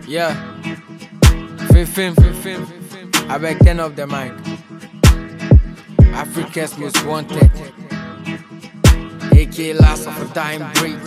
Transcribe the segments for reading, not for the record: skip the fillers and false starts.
Yeah. Fifim. I beg 10 of the mic. Africa's most wanted. AK last of a dying breed.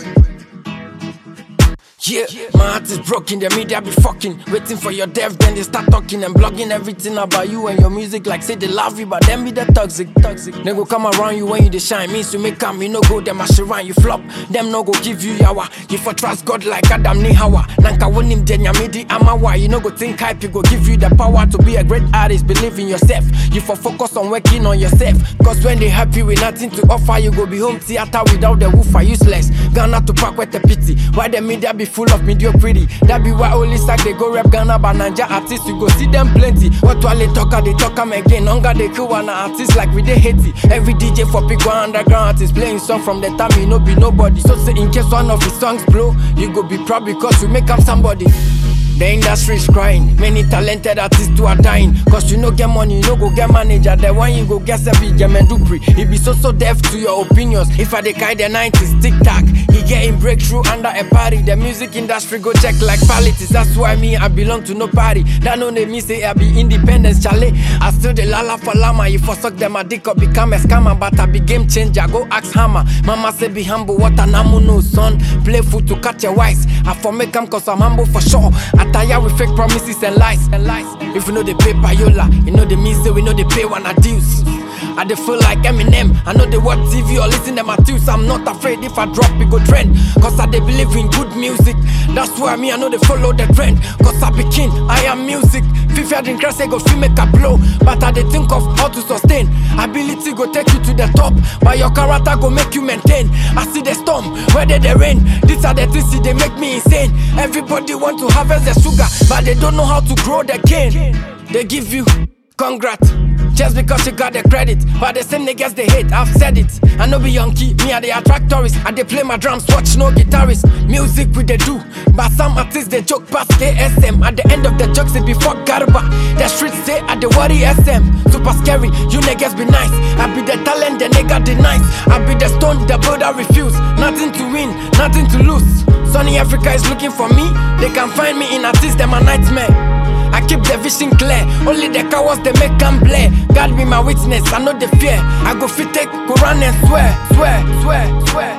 Yeah, my heart is broken, the media be fucking waiting for your death, then they start talking and blogging everything about you and your music. Like say they love you, but them be the toxic. They go come around you when you dey shine. Means you make come, you no go, them a around you flop. Them no go give you yawa. You for trust God like Adam ni Hawa. Nanka wonim denya midi amawa. You no go think hype, you go give you the power to be a great artist. Believe in yourself. You for focus on working on yourself. Cause when they happy with nothing to offer, you go be home theater without the woofer. Useless. Ghana to pack with the pity. Why the media be full of mediocrity? That be why only sack they go rap Ghana, but Naija artists you go see them plenty. What while they talk them again. Hunger they kill one artist like we dey hate it. Every DJ for pick one underground artist playing song from the time you no be nobody. So say in case one of his songs blow, you go be proud because you make him somebody. The industry is crying, many talented artists too are dying. Cause you no get money, you no go get manager. The one you go get Sebi German Dupri. He be so deaf to your opinions. If I dey carry the 90s TikTok, he getting breakthrough under a party. The music industry go check like politics. That's why me, I belong to no party. That no name me say I be independent, Charlie. I still the lala for llama. If I suck them a dick up, become a scammer. But I be game changer, go ask Hammer. Mama say be humble, what an amu no son. Playful to catch your wise. I for make them cause I'm humble for sure. I tire with fake promises and lies. If you know they pay payola, you know the means say we know they pay one a dues. I dey feel like Eminem. I know they watch TV or listen to my tunes. I'm not afraid if I drop it go trend. Cause I dey believe in good music. That's why me I know they follow the trend. Cause I be king, I am music. Fifi didn't crash, I go feel make a blow. But I dey think of how to sustain. Ability go take you to the top, but your character go make you maintain. I see the storm, where they rain. These are the things they make me insane. Everybody want to harvest the sugar, but they don't know how to grow the cane. They give you congrats just because you got the credit, but the same niggas they hate, I've said it. I know be Yankee, me I they attract tourists. I they play my drums, watch no guitarist. Music we they do, but some artists they joke past KSM. At the end of the jokes it be fuck garba. The streets say I they worry SM. Super scary, you niggas be nice. I be the talent, the nigga denies. I be the stone, the builder refuse. Nothing to win, nothing to lose. Sunny Africa is looking for me. They can find me in artists, them a nightmare. I keep the vision clear. Only the cowards they make them play. God be my witness, I know the fear. I go fit take, go run and swear.